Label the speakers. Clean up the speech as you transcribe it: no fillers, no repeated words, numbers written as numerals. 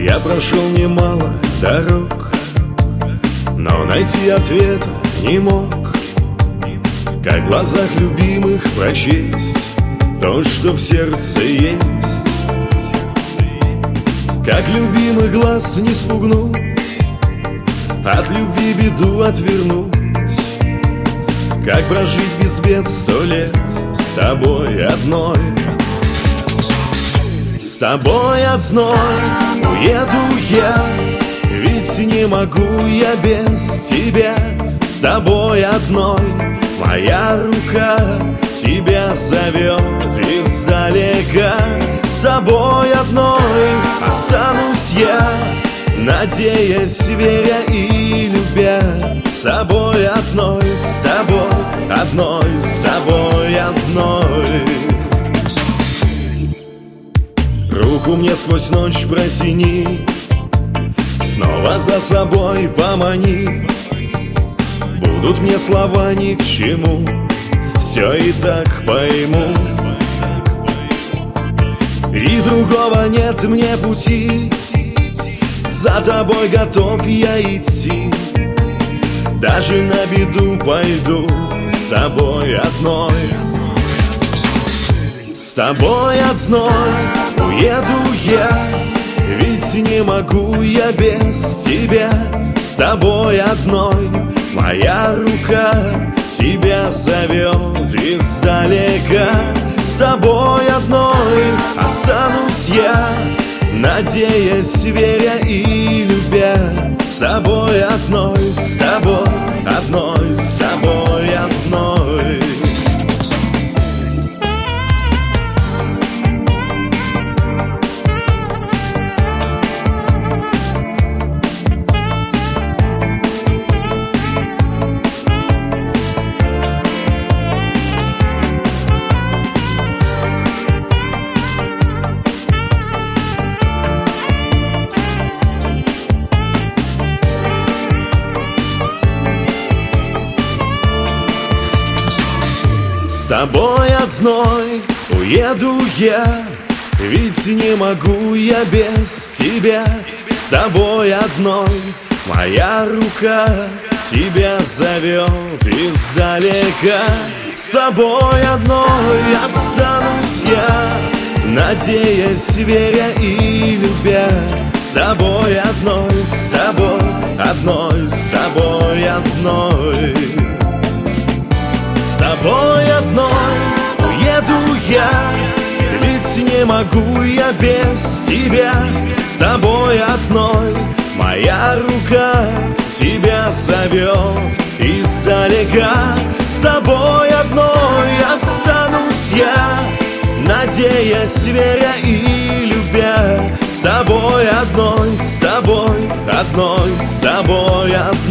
Speaker 1: Я прошел немало дорог, но найти ответ не мог. Как в глазах любимых прочесть то, что в сердце есть. Как любимый глаз не спугнуть, от любви беду отвернуть. Как прожить без бед 100 лет с тобой одной. С тобой одной уеду я, ведь не могу я без тебя. С тобой одной моя рука тебя зовет издалека. С тобой одной останусь я, надеясь, веря и любя. С тобой одной, с тобой одной, с тобой одной. Руку мне сквозь ночь протяни, снова за собой помани. Будут мне слова ни к чему, все и так пойму. И другого нет мне пути, за тобой готов я идти. Даже на беду пойду с тобой одной. С тобой одной уеду я, ведь не могу я без тебя. С тобой одной моя рука тебя зовет издалека. С тобой одной останусь я, надеясь, веря и любя. С тобой одной, с тобой одной, с тобой одной. С тобой одной уеду я, ведь не могу я без тебя. С тобой одной моя рука тебя зовет издалека. С тобой одной останусь я, надеясь, веря и любя. С тобой одной, с тобой одной, с тобой одной. С тобой одной уеду я, ведь не могу я без тебя. С тобой одной моя рука тебя зовет издалека. С тобой одной останусь я, надеясь, веря и любя. С тобой одной, с тобой одной, с тобой одной.